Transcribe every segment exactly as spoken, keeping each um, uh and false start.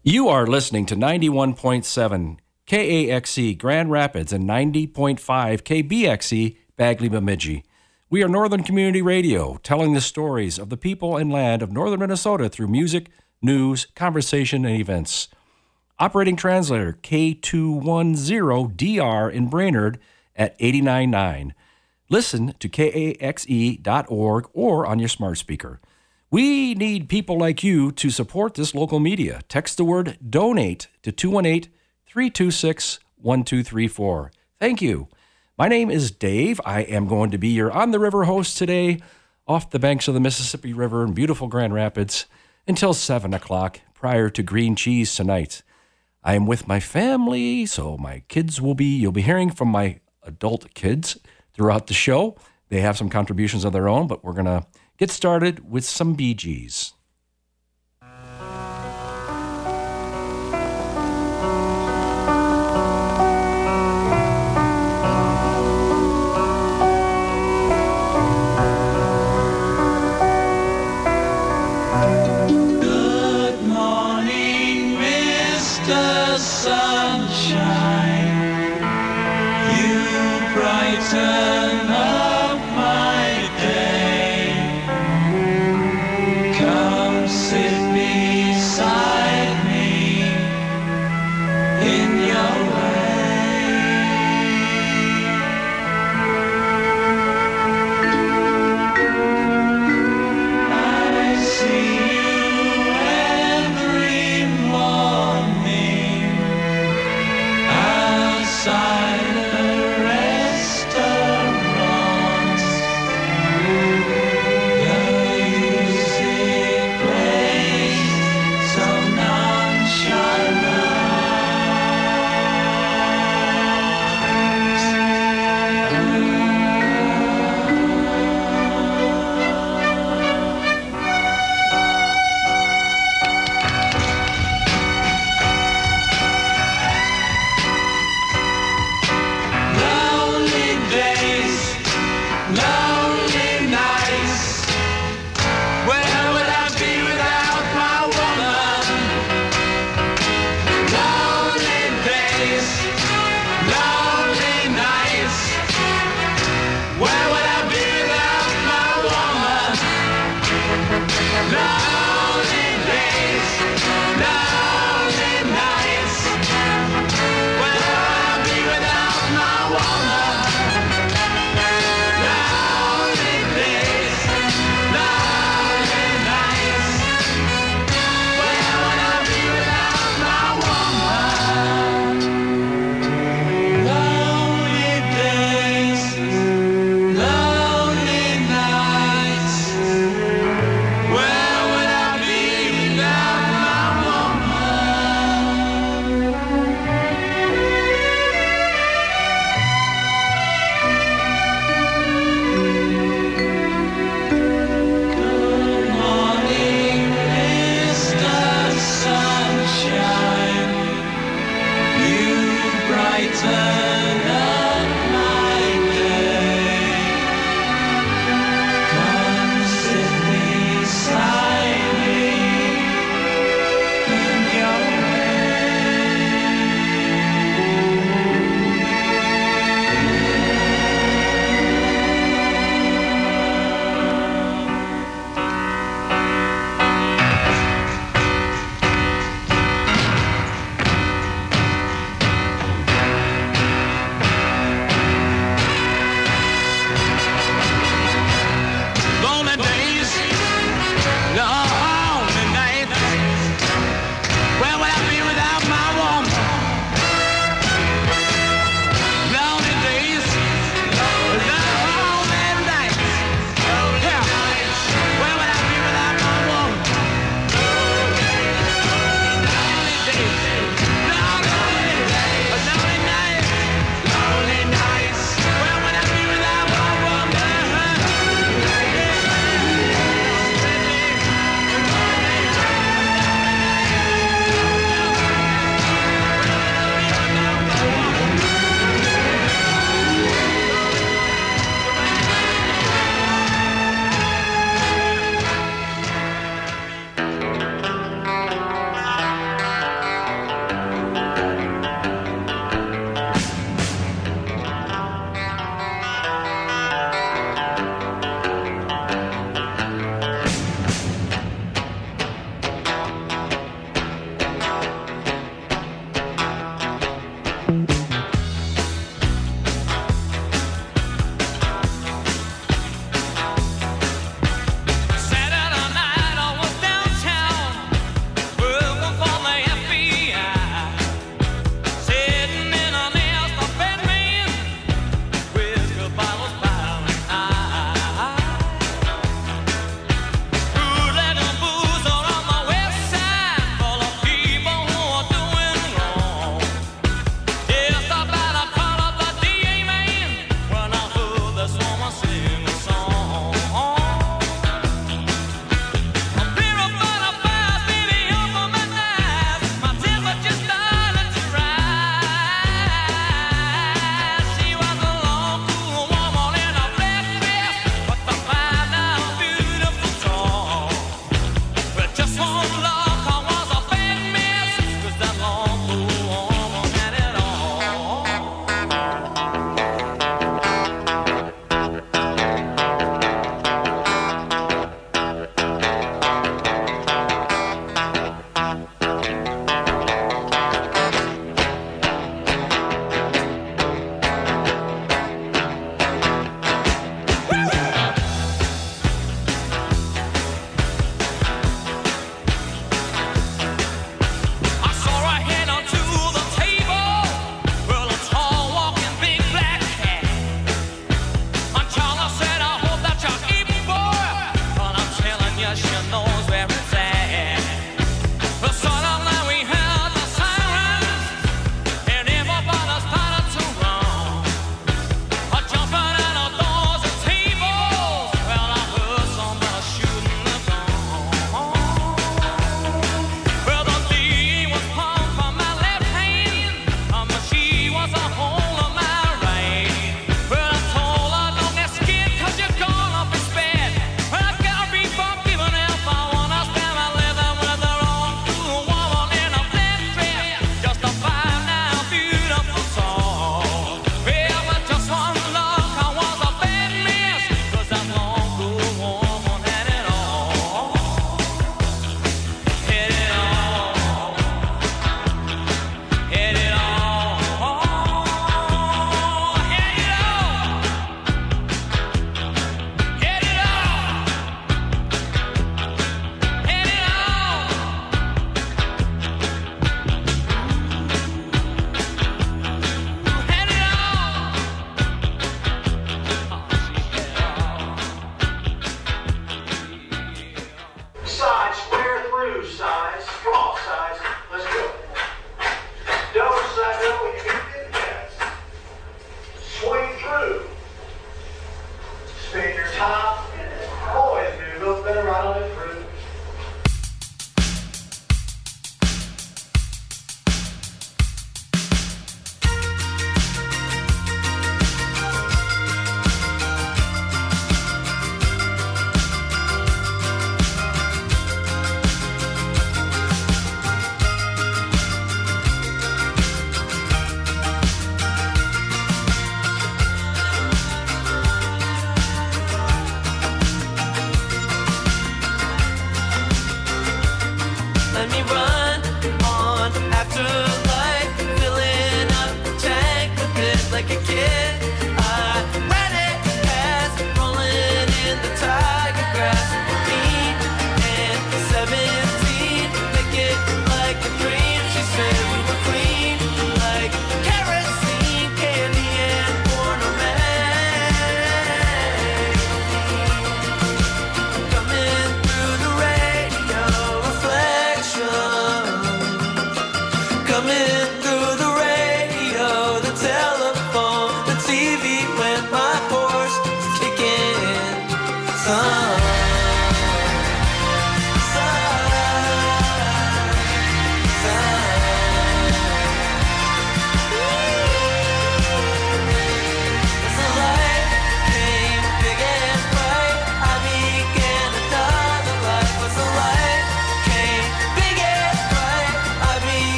You are listening to ninety-one point seven K A X E Grand Rapids and ninety point five K B X E Bagley Bemidji. We are Northern Community Radio, telling the stories of the people and land of northern Minnesota through music, news, conversation, and events. Operating translator K two ten D R in Brainerd at eighty-nine point nine. Listen to K A X E dot org or on your smart speaker. We need people like you to support this local media. Text the word DONATE to two one eight, three two six, one two three four. Thank you. My name is Dave. I am going to be your On the River host today off the banks of the Mississippi River in beautiful Grand Rapids until seven o'clock prior to Green Cheese tonight. I am with my family, so my kids will be, you'll be hearing from my adult kids throughout the show. They have some contributions of their own, but we're going to get started with some Bee Gees. Good morning, Mister Sunshine. You brighten up my day. Come sit beside me in your I see you every morning outside the restaurants. The music plays so nonchalant.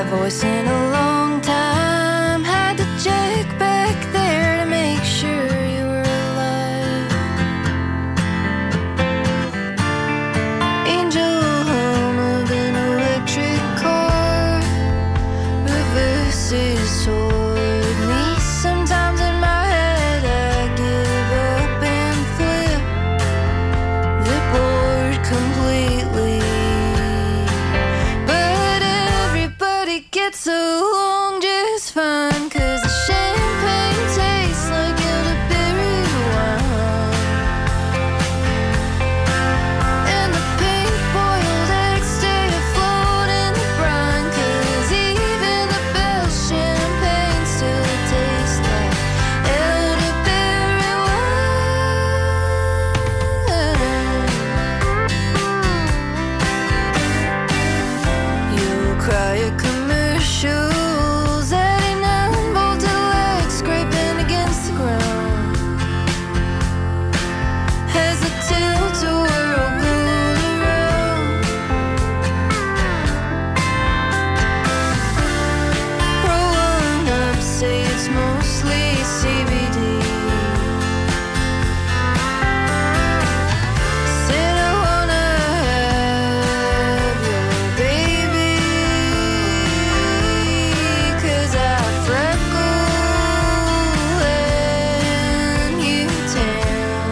voice in a long time. Had to check back there to make sure you were alive. Angel hum of an electric car reverses toward me. Sometimes in my head I give up and flip the board completely. But everybody gets along just fine, 'cause the champagne tastes like elderberry wine, and the pink boiled eggs stay afloat in the brine, 'cause even the best champagne still tastes like elderberry wine. You'll cry at commercials, eighty-nine bolted legs scraping against the ground as the tilt-a-whirl goes around. Roll one up, say it's mostly C B D. Said I wanna have your baby, 'cause I freckle and you tan.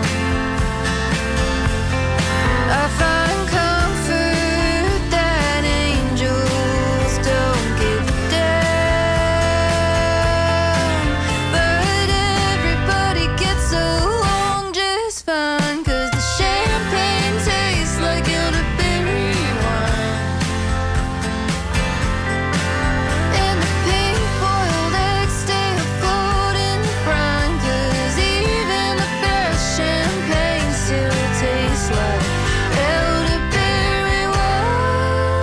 I find comfort that angels don't give down. But everybody gets along just fine, 'cause the champagne tastes like elderberry wine, and the pink boiled eggs stay afloat in the brine, 'cause even the best champagne still tastes like elderberry wine.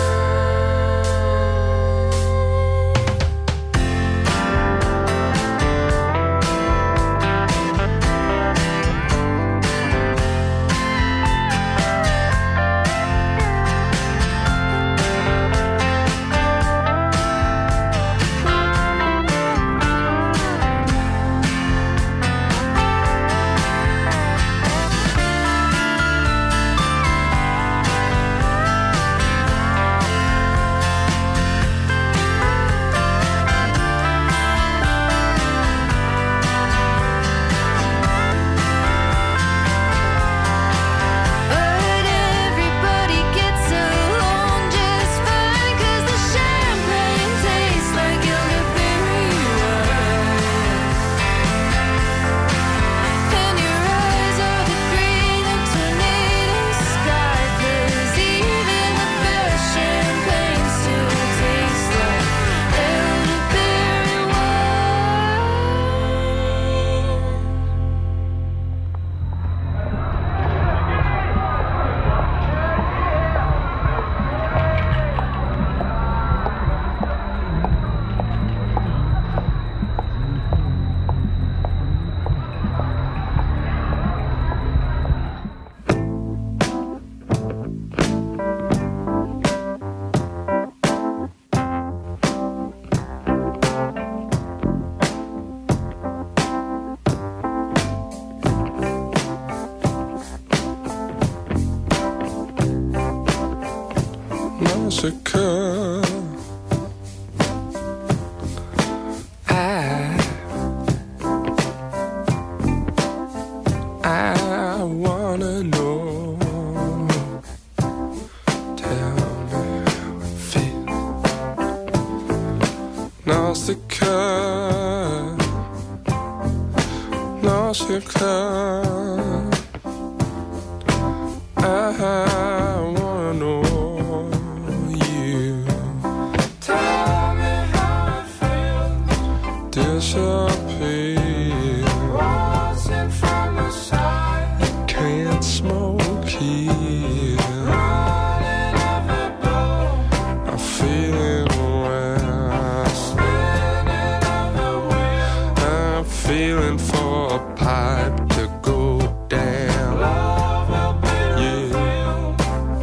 But everybody gets along just fine, 'cause the champagne tastes like elderberry wine, and your eyes are the green of tornado sky, 'cause even the best champagne still tastes like elderberry wine. Massacre. I, I wanna know. Tell me how it feels. Nausicaa, Nausicaa. I wanna know you. Tell me how it feels. Disappear. Watching from the side. Can't smoke here. Running every blow. I feel it when I'm spinning on the wheel. I'm feeling for a pipe to go down. Love will be real.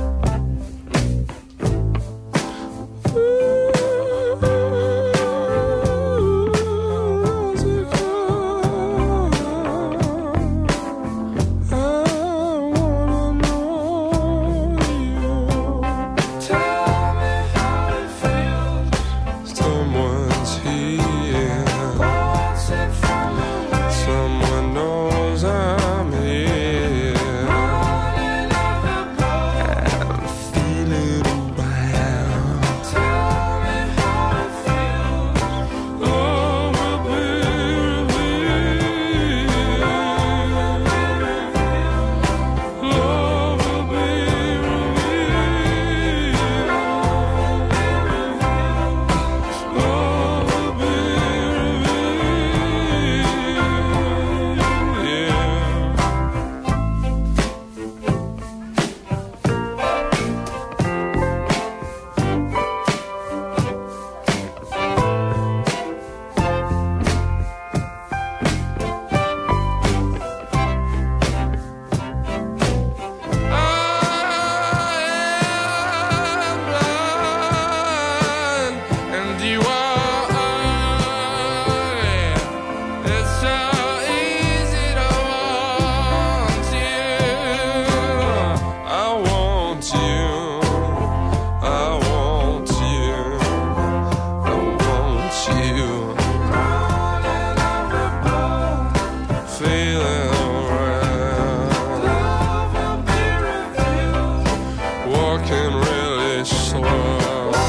walking really slow.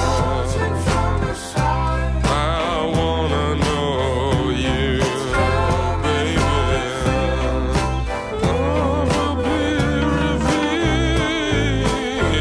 I wanna know you, baby. All will be revealed.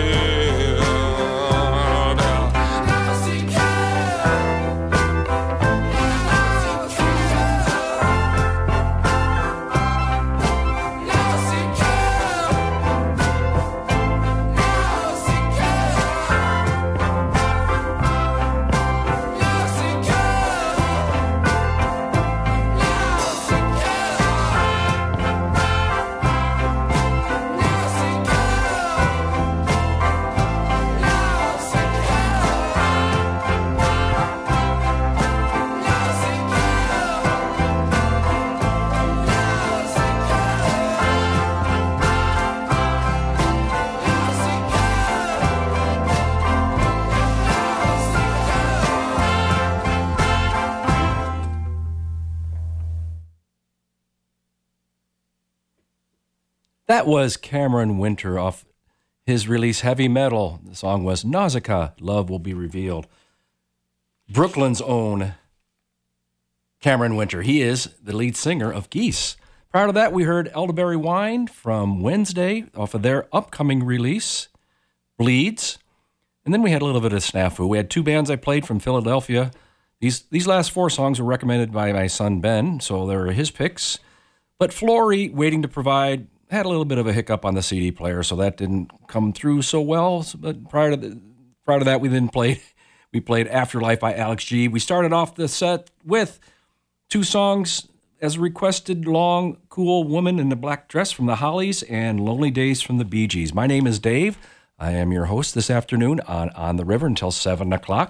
That was Cameron Winter off his release Heavy Metal. The song was Nausicaa, Love Will Be Revealed. Brooklyn's own Cameron Winter. He is the lead singer of Geese. Prior to that, we heard Elderberry Wine from Wednesday off of their upcoming release, Bleeds. And then we had a little bit of snafu. We had two bands I played from Philadelphia. These these last four songs were recommended by my son Ben, so they were his picks. But Flory, Waiting to Provide, had a little bit of a hiccup on the C D player, so that didn't come through so well. But prior to the, prior to that, we then played we played Afterlife by Alex G. We started off the set with two songs as requested: Long, Cool Woman in the Black Dress from the Hollies and Lonely Days from the Bee Gees. My name is Dave. I am your host this afternoon on On the River until seven o'clock.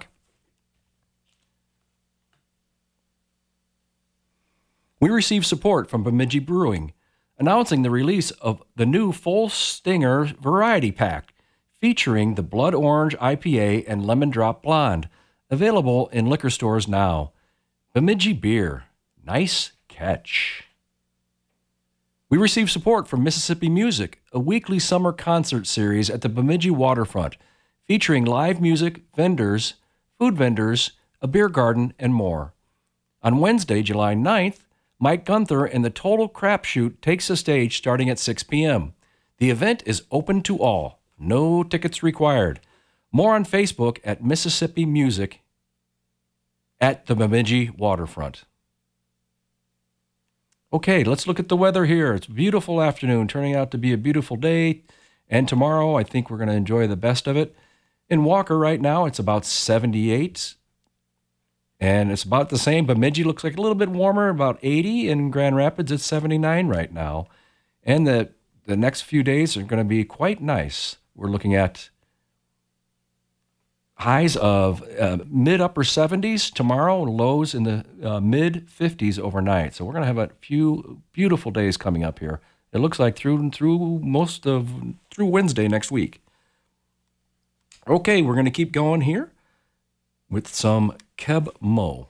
We received support from Bemidji Brewing, announcing the release of the new Full Stinger Variety Pack, featuring the Blood Orange I P A and Lemon Drop Blonde, available in liquor stores now. Bemidji Beer, nice catch. We received support from Mississippi Music, a weekly summer concert series at the Bemidji waterfront, featuring live music, vendors, food vendors, a beer garden, and more. On Wednesday, July ninth, Mike Gunther and the Total Crapshoot takes the stage starting at six p.m. The event is open to all. No tickets required. More on Facebook at Mississippi Music at the Bemidji Waterfront. Okay, let's look at the weather here. It's a beautiful afternoon, turning out to be a beautiful day. And tomorrow, I think we're going to enjoy the best of it. In Walker right now, it's about seventy-eight. And it's about the same. Bemidji looks like a little bit warmer, about eighty. In Grand Rapids, it's seventy-nine right now. And the, the next few days are going to be quite nice. We're looking at highs of uh, mid-upper seventies tomorrow, lows in the uh, mid-fifties overnight. So we're going to have a few beautiful days coming up here. It looks like through through most of, through Wednesday next week. Okay, we're going to keep going here with some Keb Mo.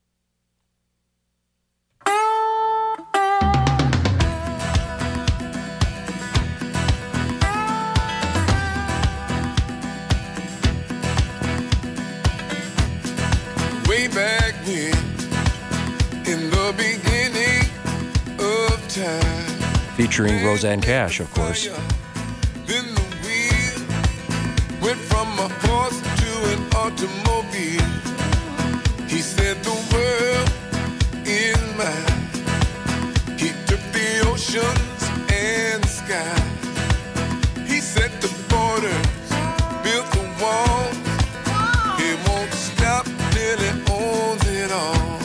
Way back when, in the beginning of time, featuring Roseanne Cash, of course. then the wheel went from a horse to an automobile. He said the world is mine. He took the oceans and skies. He set the borders, built the walls. He won't stop till he owns it all.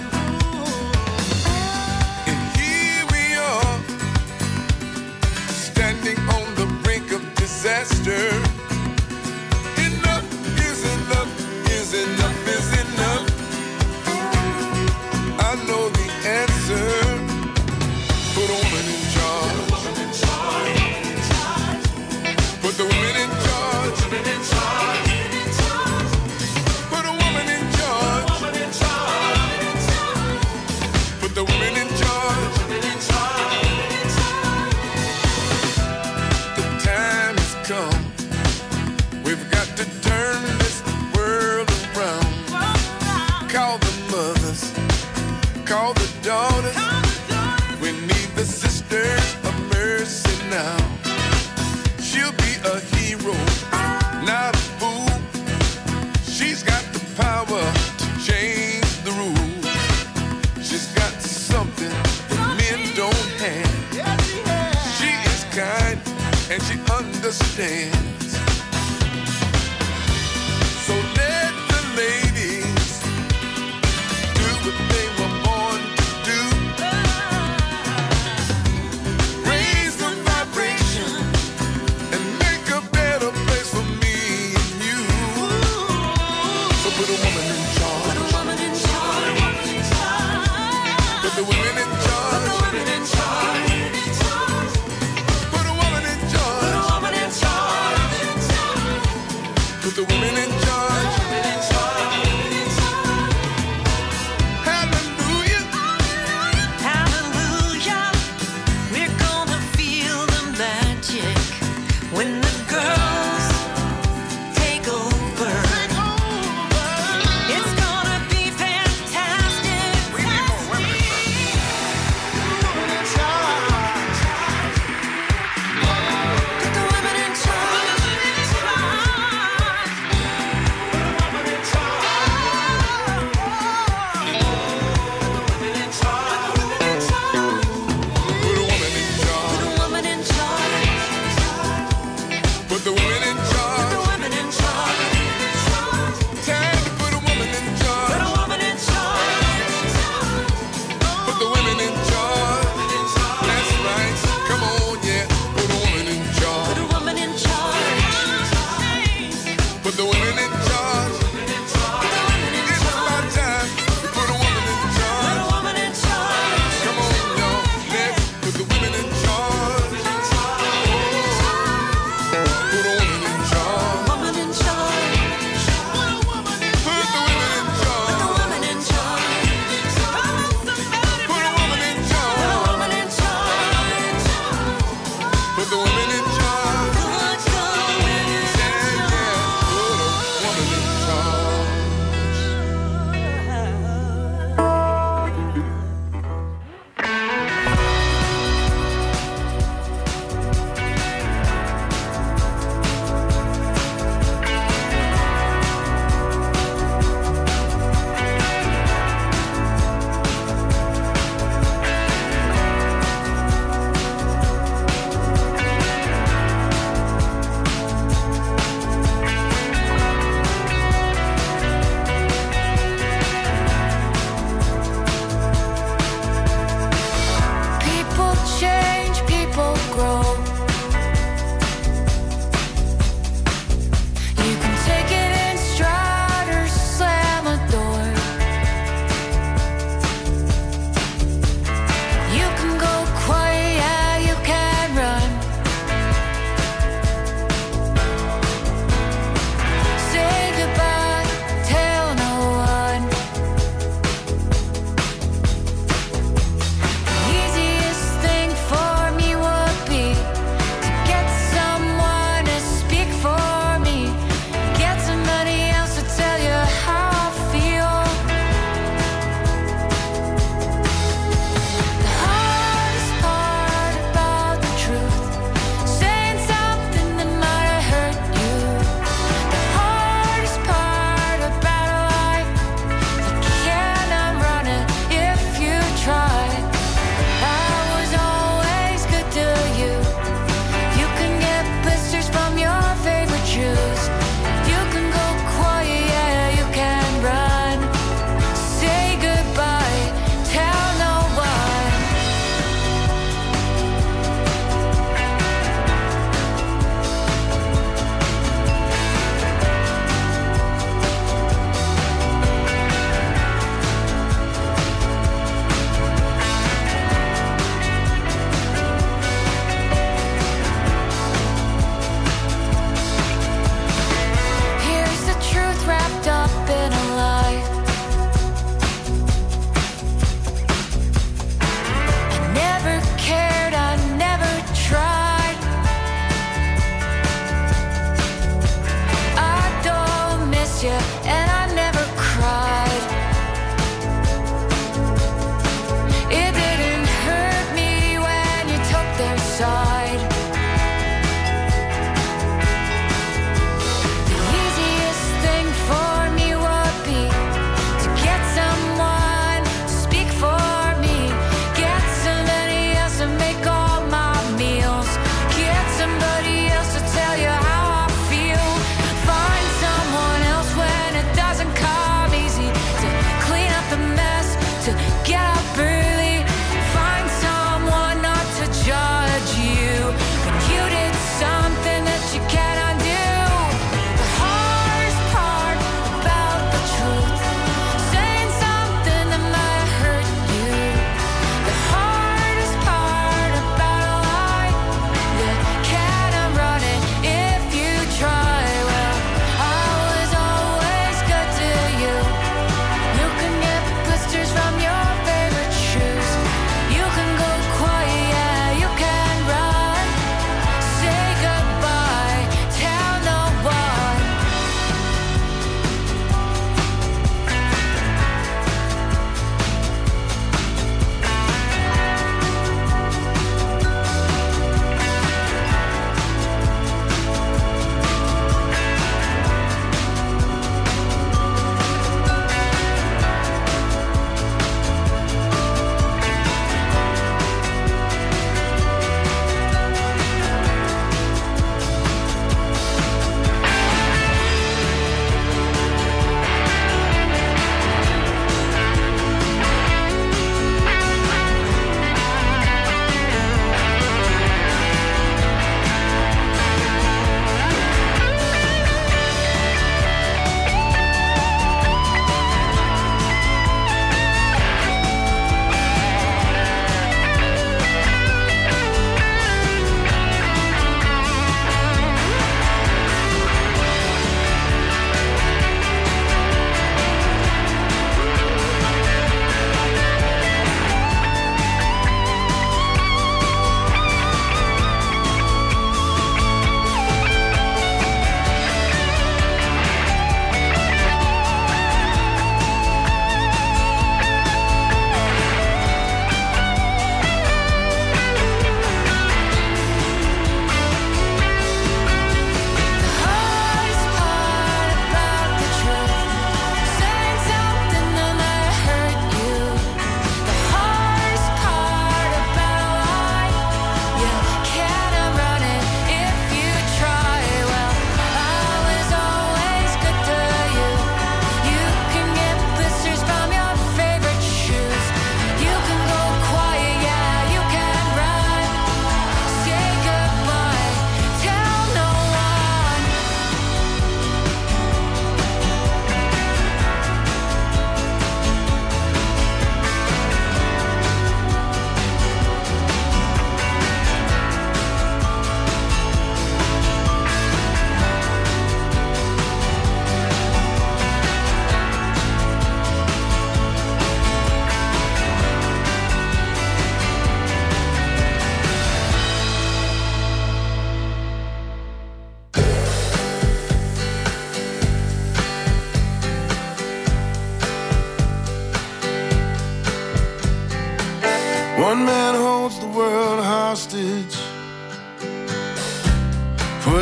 And here we are, standing on the brink of disaster. Enough is enough, is enough, is enough. I know the answer. Put on an injunction. dance. So let the ladies do what they were born to do. Raise the vibration and make a better place for me and you. So put a woman in charge. Put a woman in charge. Put the women in charge. Put the women in charge. Put a woman in charge. Put a woman in charge. Put the women in charge. Hallelujah. Hallelujah, we're gonna feel the magic when the girls take over. It's gonna be fantastic. We need more women in Put the women in charge. Put a woman in charge. Put a woman in charge. Put the women in Put charge. the women in charge. Time to put a woman in Put charge. a woman in charge. Put the women in charge. That's right. Come on, yeah. Put a woman in Put charge. a woman in charge. Put the women in charge. It's about time to put a woman in Put a charge. woman in charge. Come on, y'all. Let's put the women in charge. Put a woman in charge. Woman in charge. Put the women in Put the charge. woman in charge. Put a woman in charge. Put a woman in charge. Put the women in charge. Good, good women. Yeah, yeah. Put 'em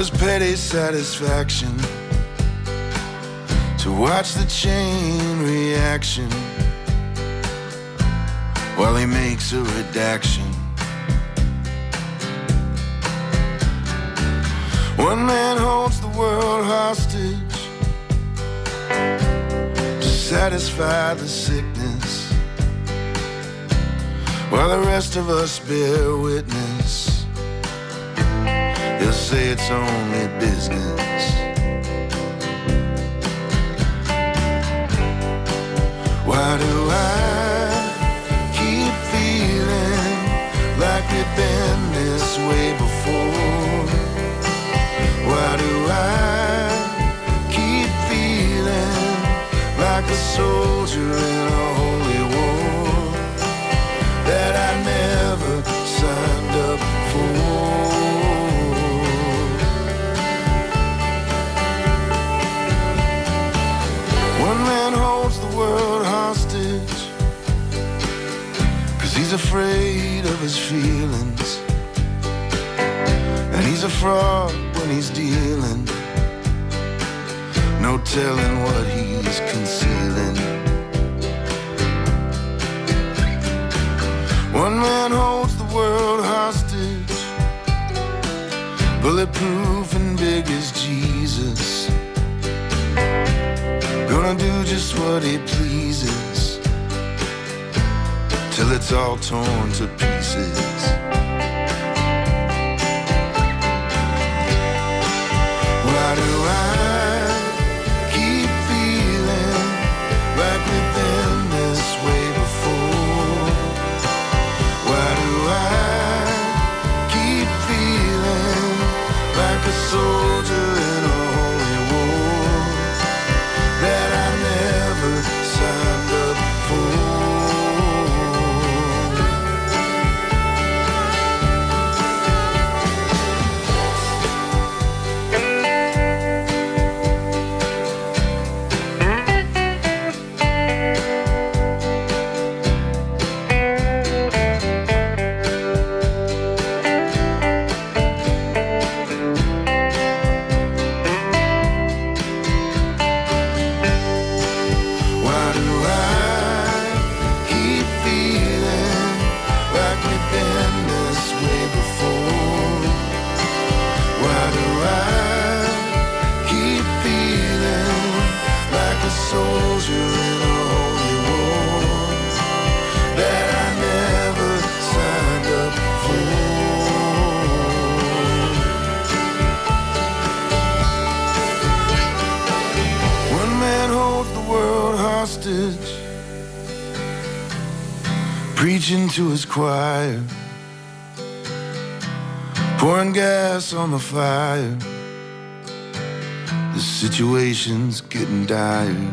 his petty satisfaction to watch the chain reaction while he makes a redaction. One man holds the world hostage to satisfy the sickness, while the rest of us bear witness. He'll say it's only business. Why do I keep feeling like we've been this way before? Why do I keep feeling like a soldier in a holy war that I never signed up for? One man holds the world hostage 'cause he's afraid of his feelings, and he's a fraud when he's dealing, no telling what he's concealing. One man holds the world hostage, bulletproof and big as Jesus, gonna do just what he pleases till it's all torn to pieces. Why do I keep feeling like we've been this way before? Why do I keep feeling like a soldier in a holy war that I never signed up for? Preaching to his choir, pouring gas on the fire. The situation's getting dire.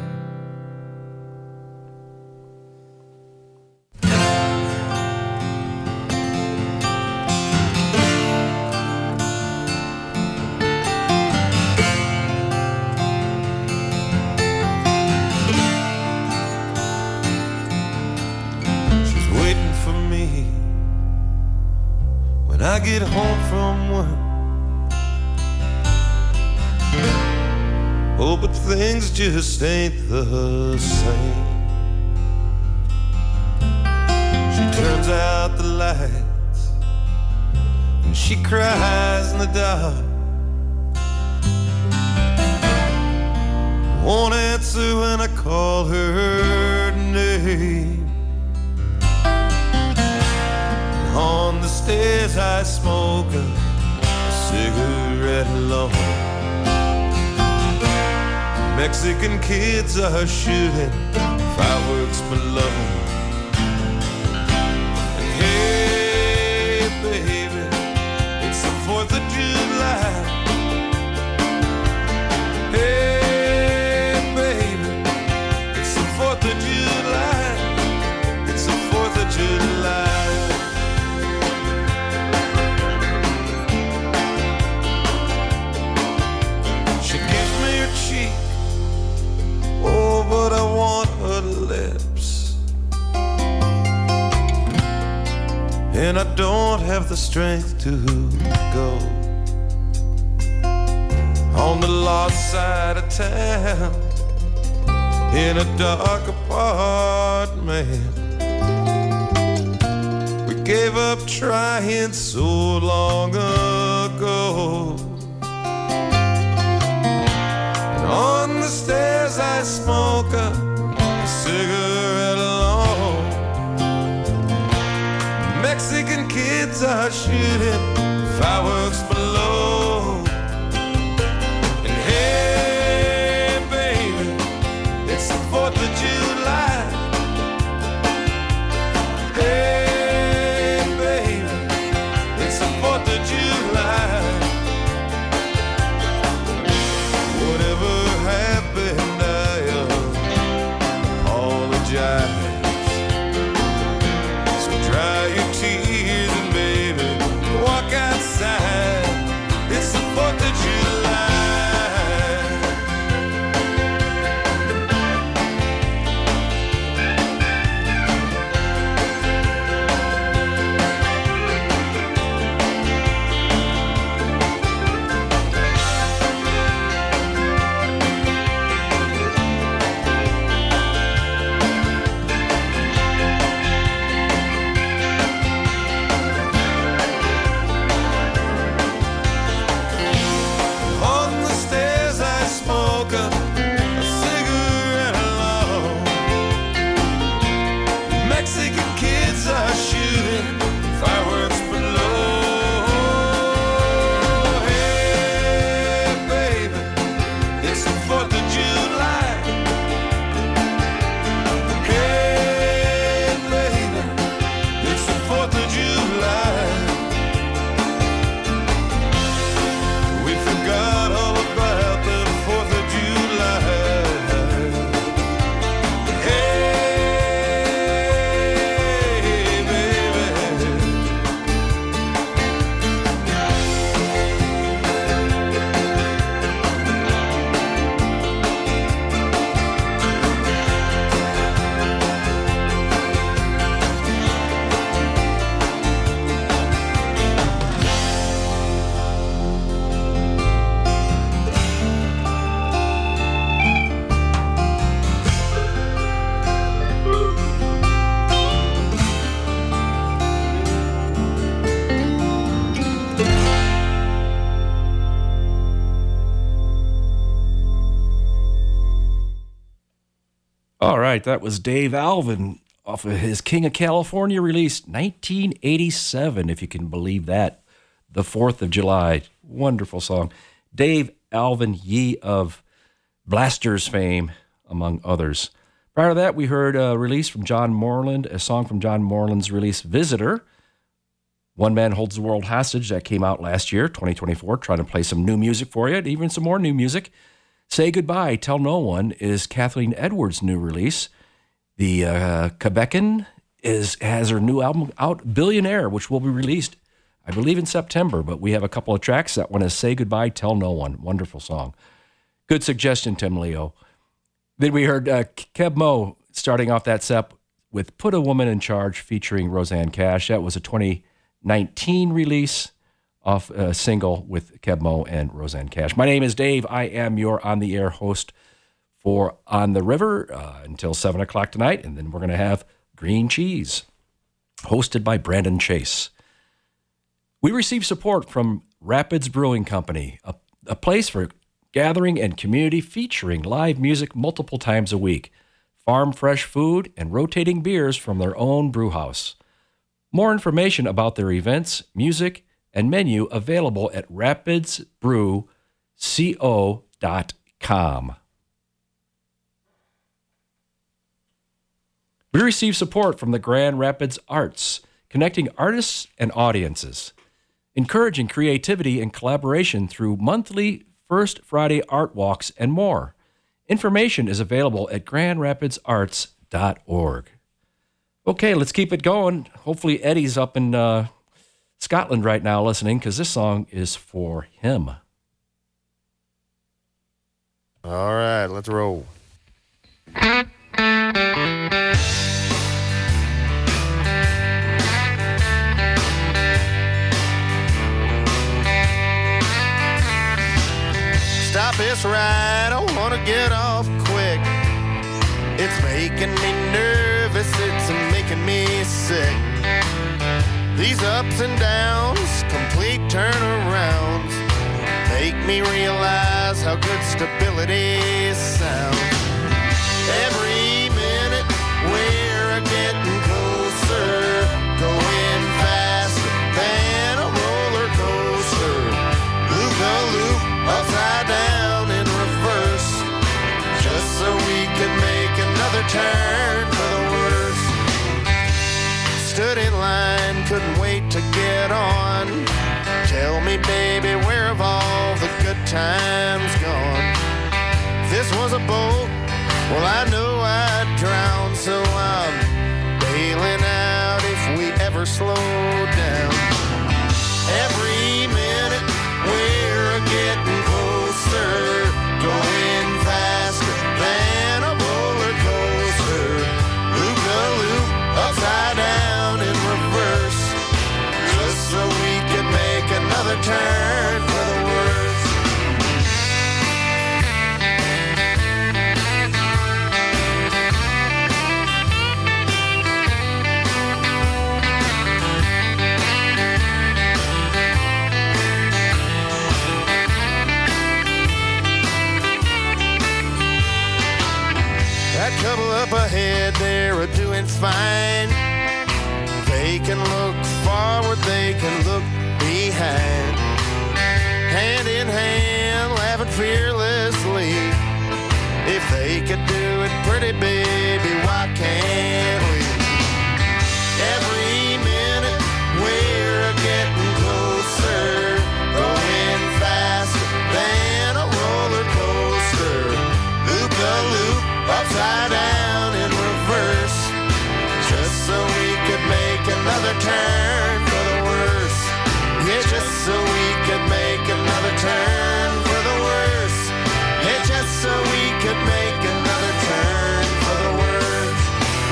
Get home from work. Oh, but things just ain't the same. She turns out the lights and she cries in the dark. Won't answer when I call her name. On the stairs I smoke a cigarette alone. Mexican kids are shooting fireworks below. And hey baby, it's the fourth of July. Hey baby, it's the fourth of July. It's the fourth of July. But I want her lips, and I don't have the strength to go. on the lost side of town in a dark apartment. We gave up trying so long ago. And on the stairs I smoke a cigarette alone. Mexican kids are shooting fireworks below. And hey, baby, it's the fourth of July. Hey, baby, it's the fourth of July. Whatever happened, I apologize. So dry your tears and baby, walk outside. It's the fourth of July. On the stairs I smoke a, a cigarette alone. Mexican kids are shooting fireworks below. Hey, baby, it's the fourth of July. Hey, baby, it's the fourth of July. We forgot all about the fourth of July. Hey, baby. All right, that was Dave Alvin off of his King of California release, nineteen eighty-seven, if you can believe that. The fourth of July. Wonderful song. Dave Alvin Yee of Blasters fame, among others. Prior to that, we heard a release from John Moreland, a song from John Moreland's release, Visitor. One Man Holds the World Hostage, that came out last year, twenty twenty-four, trying to play some new music for you, and even some more new music. Say Goodbye, Tell No One is Kathleen Edwards' new release. The uh, Quebecan is has her new album out, Billionaire, which will be released, I believe, in September. But we have a couple of tracks. That one is Say Goodbye, Tell No One. Wonderful song. Good suggestion, Tim Leo. Then we heard uh, Keb Mo starting off that set with Put a Woman in Charge featuring Roseanne Cash. That was a twenty nineteen release off a single with Keb Mo and Roseanne Cash. My name is Dave. I am your on-the-air host for On the River uh, until seven o'clock tonight, and then we're going to have Green Cheese, hosted by Brandon Chase. We receive support from Rapids Brewing Company, a, a place for gathering and community featuring live music multiple times a week, farm fresh food, and rotating beers from their own brew house. More information about their events, music, and menu available at rapids brew co dot com. We receive support from the Grand Rapids Arts, connecting artists and audiences, encouraging creativity and collaboration through monthly First Friday art walks and more. Information is available at grand rapids arts dot org. Okay, let's keep it going. Hopefully Eddie's up in uh, Scotland right now listening, because this song is for him. All right, let's roll. this ride, I wanna get off quick. It's making me nervous, it's making me sick. These ups and downs, complete turnarounds, make me realize how good stability sounds. Every minute we're getting closer, going faster than a roller coaster. Loop the loop, upside down in reverse, just so we can make another turn for the worse. Stood in line, couldn't wait to get on. Tell me, baby, where have all the good times gone? If this was a boat, well, I know I'd drown, so I'm bailing out if we ever slow down. Every minute we're getting closer, going faster than a roller coaster. Loop the loop, upside down in reverse, just so we can make another turn for the worse. That couple up ahead, they're doing fine. They can look forward, they can look behind. Hand in hand, laughing fearlessly. If they could do it pretty, baby, why can't we? Every minute we're getting closer, going faster than a roller coaster. Loop the loop, upside down in reverse, just so we could make another turn for the worse. Yeah, just so we could make another turn for the worse. Yeah, just so we could make another turn for the worse.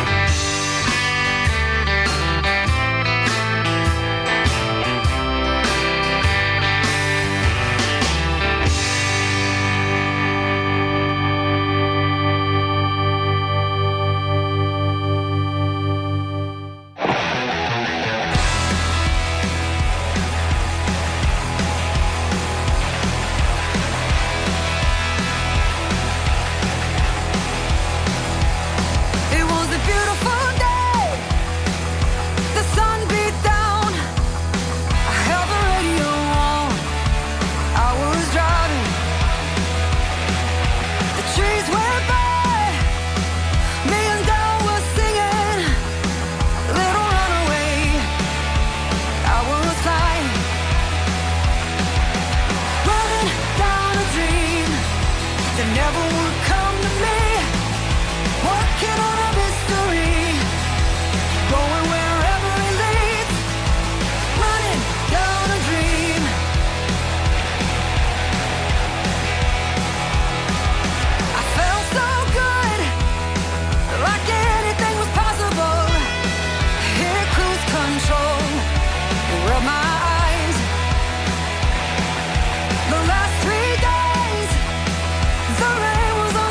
It was a beautiful day. The sun beat down. I held the radio on. I was driving. The trees went by. Me and Dal was singing. Little runaway. I was flying. Running down a dream that never would come to me. Working on a mystery, going wherever it leads, running down a dream. I felt so good, like anything was possible. Hit cruise control, rub my eyes. The last three days, the rain was on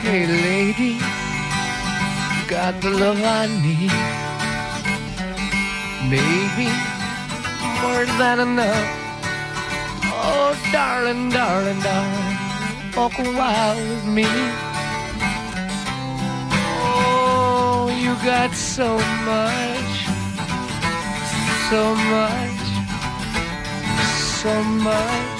Hey lady, got the love I need. Maybe more than enough. Oh, darling, darling, darling, walk a while with me. Oh, you got so much, so much, so much.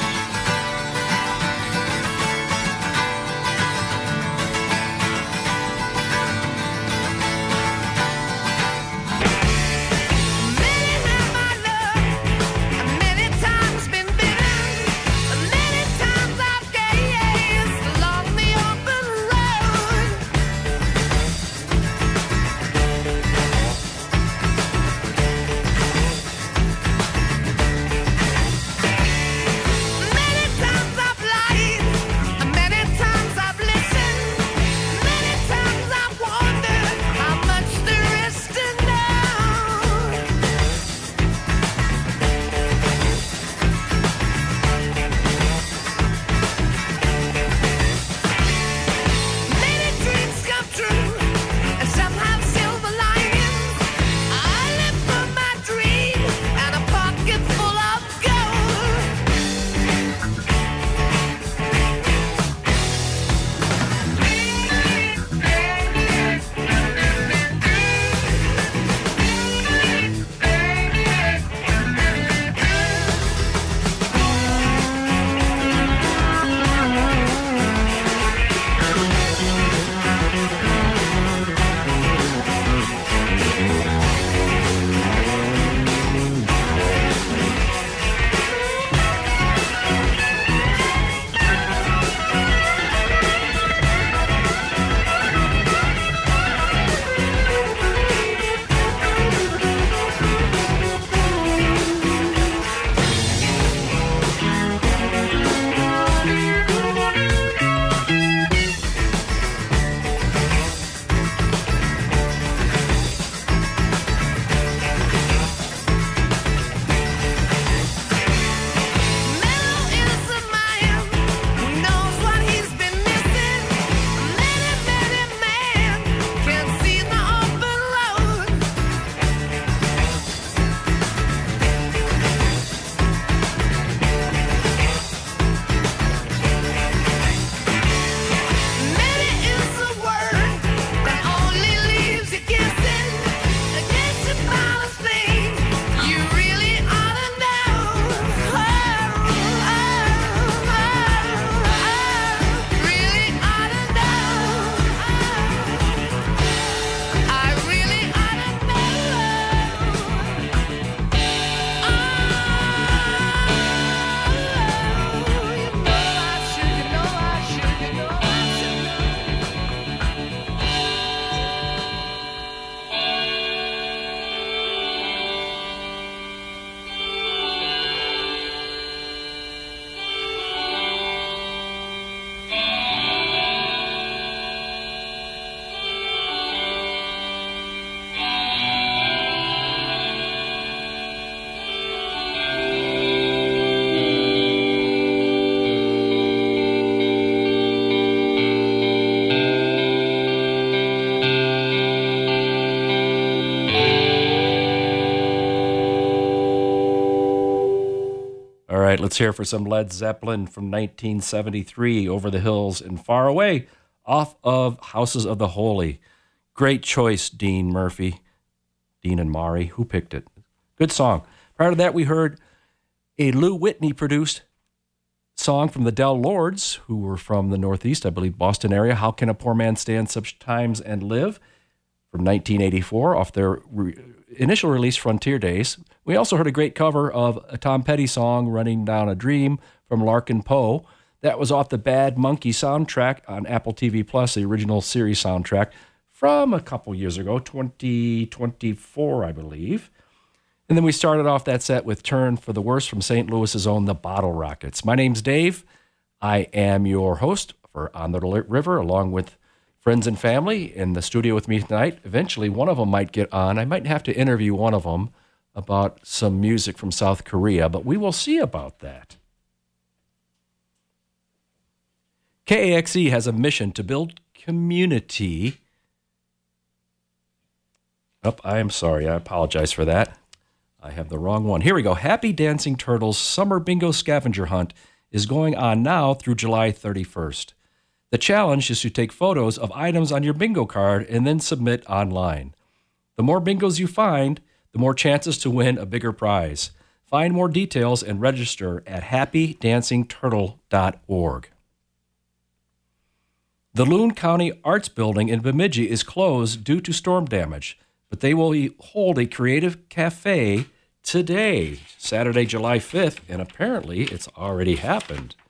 right, let's hear for some Led Zeppelin from nineteen seventy-three, Over the Hills and Far Away, off of Houses of the Holy. Great choice, Dean Murphy. Dean and Mari, who picked it? Good song. Prior to that, we heard a Lou Whitney-produced song from the Del Lords, who were from the Northeast, I believe, Boston area. How Can a Poor Man Stand Such Times and Live? From nineteen eighty-four, off their re- initial release, Frontier Days. We also heard a great cover of a Tom Petty song, Running Down a Dream, from Larkin Poe. That was off the Bad Monkey soundtrack on Apple T V Plus, the original series soundtrack from a couple years ago, twenty twenty-four, I believe. And then we started off that set with Turn for the Worse from Saint Louis's own The Bottle Rockets. My name's Dave. I am your host for On the River, along with friends and family in the studio with me tonight. Eventually, one of them might get on. I might have to interview one of them about some music from South Korea, but we will see about that. K A X E has a mission to build Community. Oh, I am sorry. I apologize for that. I have the wrong one. Here we go. Happy Dancing Turtles Summer Bingo Scavenger Hunt is going on now through July thirty-first. The challenge is to take photos of items on your bingo card and then submit online. The more bingos you find, the more chances to win a bigger prize. Find more details and register at happy dancing turtle dot org. The Loon County Arts Building in Bemidji is closed due to storm damage, but they will hold a creative cafe today, Saturday, July fifth, and apparently it's already happened.